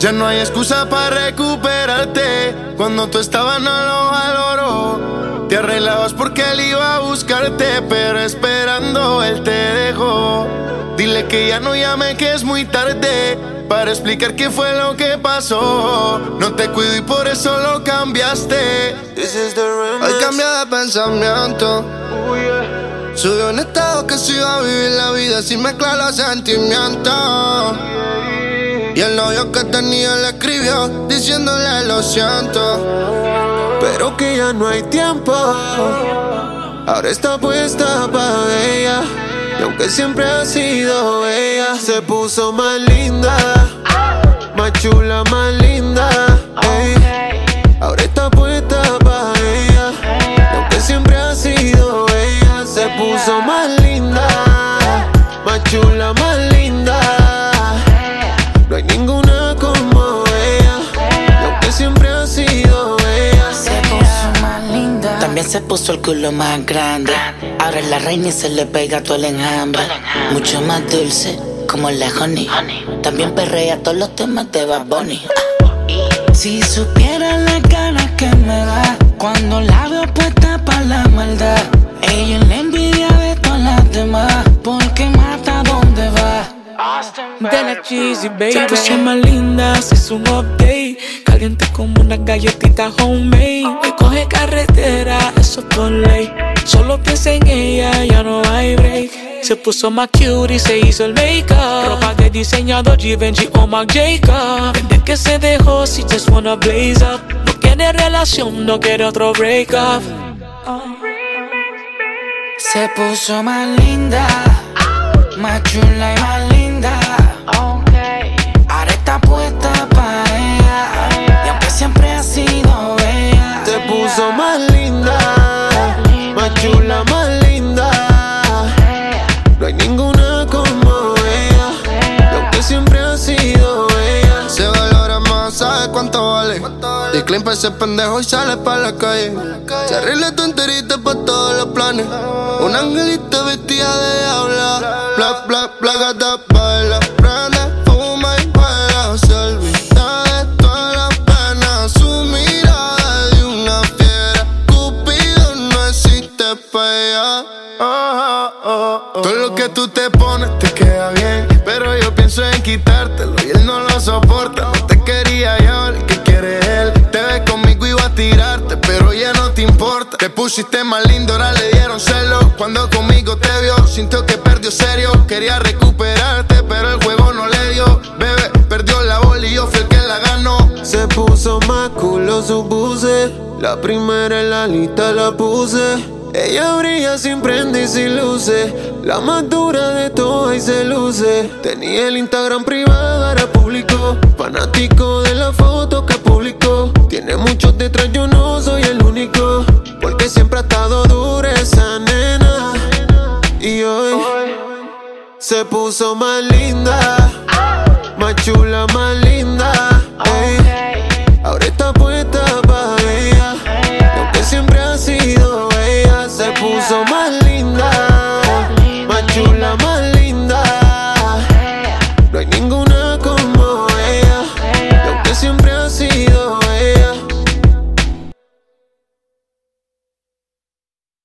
Ya no hay excusa para recuperarte. Cuando tú estabas no lo valoró. Te arreglabas porque él iba a buscarte, pero esperando él te dejó. Dile que ya no llame, que es muy tarde para explicar qué fue lo que pasó. No te cuido y por eso lo cambiaste. Hoy cambié de pensamiento. Subió un estado que se iba a vivir la vida sin mezclar los sentimientos. Y el novio que tenía le escribió diciéndole lo siento, pero que ya no hay tiempo. Ahora está puesta pa' ella, y aunque siempre ha sido ella, se puso más linda, más chula, más linda, ey. Ahora está puesta pa' ella, y aunque siempre ha sido ella, se puso más linda, más chula, más linda. No hay ninguna como ella, y aunque siempre ha sido ella. Se puso más linda, también se puso el culo más grande. Ahora es la reina y se le pega todo el enjambre. Mucho más dulce, como la honey. También perrea todos los temas de Bad Bunny. Si supiera la cara que me da cuando la veo puesta pa' la maldad. Ella es la envidia de todas las demás, porque mata donde va. De la cheesy, baby. Se puso más linda, se hizo un update. Caliente como una galletita homemade. Me coge carretera, eso por ley. Solo piensa en ella, ya no hay break. Se puso más cute y se hizo el make-up. Ropa de diseñador Givenchy o Marc Jacob. Desde que se dejó, she just wanna blaze up. No quiere relación, no quiere otro break-up. Se puso más linda, más chula y más linda. Ahora está puesta pa' ella, y aunque siempre ha sido ella. Se puso más linda, más chula, más linda. No hay ninguna como ella, y aunque siempre ha sido ella. se valora más, ¿sabes cuánto vale? Decline pa' ese pendejo y sale pa' la calle. Se arregla tu enterita pa' todos los planes. Un angelito vestida de diabla. Bla, bla, bla, gata, baila. Prende, fuma y juega. Se olvida de todas las penas. Su mirada de una fiera. Cupido no existe pa' ella. Todo lo que tú te pones te queda bien, pero yo pienso en quitártelo y él no lo soporta. No te quería yo, el que quiere él. Te ves conmigo, iba a tirarte, pero ya no te importa. Te pusiste más lindo, ahora le dieron celos. Cuando conmigo te vio, sintió que perdió serio. Quería recuperarte, pero el juego no le dio. Bebé, perdió la bola y yo fui el que la ganó. Se puso más culo su buce. La primera en la lista la puse. Ella brilla sin prende y sin luces. La más dura de todas y se luce. Tenía el Instagram privado, ahora público. Fanático de la foto que publicó. Tiene muchos detrás, yo no soy el único. Porque siempre ha estado dura esa nena. Y hoy se puso más linda, más chula, más linda.